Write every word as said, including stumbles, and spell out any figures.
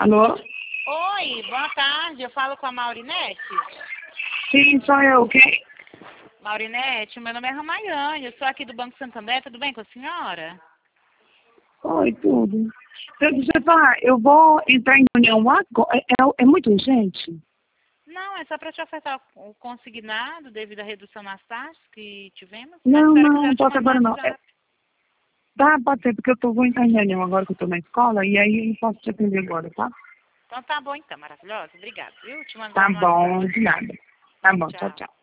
Alô? Oi, boa tarde. Eu falo com a Maurinete. Sim, sou eu. Quem? Maurinete, meu nome é Ramayane. Eu sou aqui do Banco Santander. Tudo bem com a senhora? Oi, tudo. Deixa eu falar, eu vou entrar em reunião agora. É, é, é muito urgente? Não, é só para te ofertar o consignado devido à redução nas taxas que tivemos. Mas Não, se a senhora não, quiser, não eu te posso mando no agora não. É, WhatsApp. tá, pode ser, porque eu tô, vou entrar em reunião agora que eu tô na escola, e aí eu posso te atender agora, tá? Então tá bom então, maravilhosa. Obrigada, viu? Te mando Tá lá no WhatsApp. bom, de nada. Tá bom, tchau, Tchau. tchau.